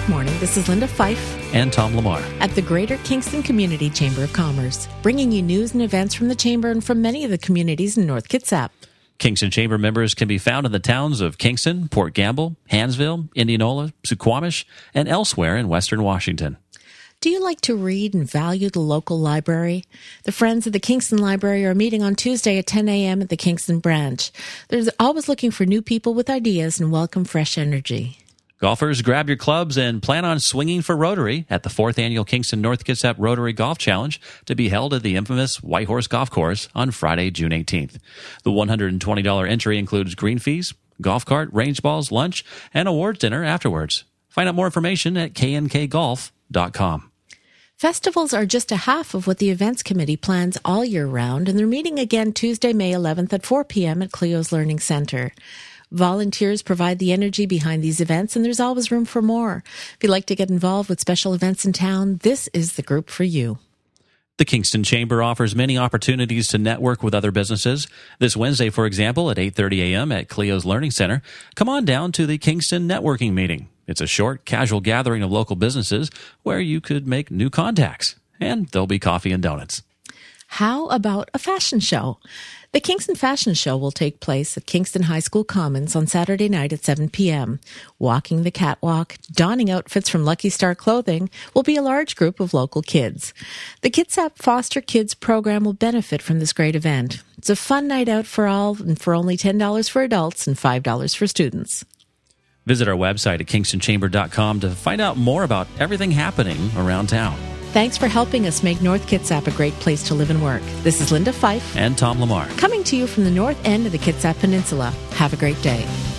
Good morning. This is Linda Fife and Tom Lamar at the Greater Kingston Community Chamber of Commerce, bringing you news and events from the Chamber and from many of the communities in North Kitsap. Kingston Chamber members can be found in the towns of Kingston, Port Gamble, Hansville, Indianola, Suquamish, and elsewhere in Western Washington. Do you like to read and value the local library? The Friends of the Kingston Library are meeting on Tuesday at 10 a.m. at the Kingston branch. They're always looking for new people with ideas and welcome fresh energy. Golfers, grab your clubs and plan on swinging for Rotary at the 4th Annual Kingston North Kitsap Rotary Golf Challenge to be held at the infamous White Horse Golf Course on Friday, June 18th. The $120 entry includes green fees, golf cart, range balls, lunch, and awards dinner afterwards. Find out more information at knkgolf.com. Festivals are just a half of what the events committee plans all year round, and they're meeting again Tuesday, May 11th at 4 p.m. at Cleo's Learning Center. Volunteers provide the energy behind these events, and there's always room for more. If you'd like to get involved with special events in town, this is the group for you. The Kingston Chamber offers many opportunities to network with other businesses. This Wednesday, for example, at 8:30 a.m. at Cleo's Learning Center, come on down to the Kingston Networking Meeting. It's a short, casual gathering of local businesses where you could make new contacts, and there'll be coffee and donuts. How about a fashion show? The Kingston Fashion Show will take place at Kingston High School Commons on Saturday night at 7 p.m. Walking the catwalk, donning outfits from Lucky Star Clothing will be a large group of local kids. The Kitsap Foster Kids program will benefit from this great event. It's a fun night out for all and for only $10 for adults and $5 for students. Visit our website at kingstonchamber.com to find out more about everything happening around town. Thanks for helping us make North Kitsap a great place to live and work. This is Linda Fife and Tom Lamar, coming to you from the north end of the Kitsap Peninsula. Have a great day.